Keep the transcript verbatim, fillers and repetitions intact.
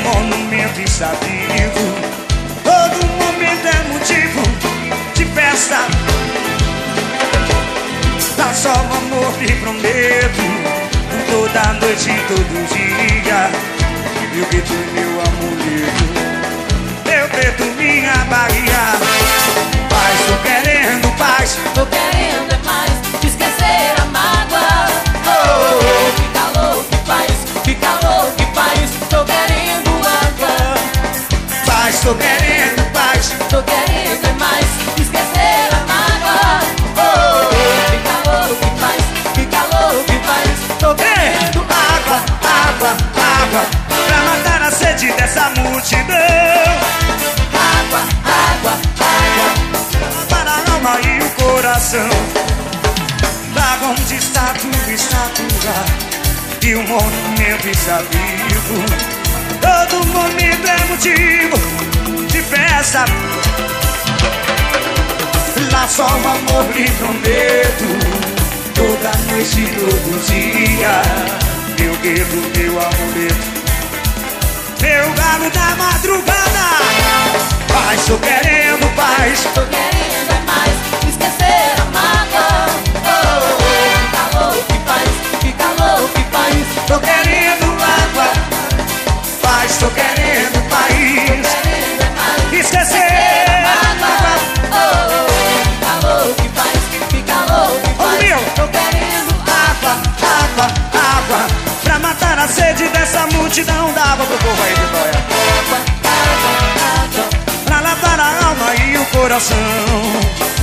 monumento está vivo. Todo momento é motivo de festa. Dá só o amor que prometo, toda noite e todo dia. E o que tu é meu amuleto, meu preto, minha Bahia. Paz, tô querendo paz, tô querendo é mais, esquecer a mágoa. Oh, oh, oh. Fica louco e paz, fica louco e paz. Tô querendo água. Paz, tô querendo paz, tô querendo é mais, esquecer a mágoa. Oh, oh, oh. Fica louco e paz, fica louco e paz. Tô querendo água, água, água, pra matar a sede dessa multidão. Água, água, água, para a alma e o coração. Lá onde está tudo estatua e o monumento está vivo. Todo momento é motivo de festa. Lá só o amor lhe prometo, toda noite e todo dia. Meu gueto, meu amuleto, meu galo da madrugada. Paz, tô querendo paz, tô querendo é mais, esquecer a mágoa. Oh, oh, oh. Fica louco e paz, fica louco e paz. Tô querendo água. Paz, tô querendo país, tô querendo é mais, esquecer a mágoa. Oh, oh, oh. Fica louco e paz, fica louco e paz. Oh, meu. Tô querendo água, água, água, pra matar a sede dessa multidão. Dava pro povo aí, Vitória. Água, água, água, pra lavar a alma e o coração.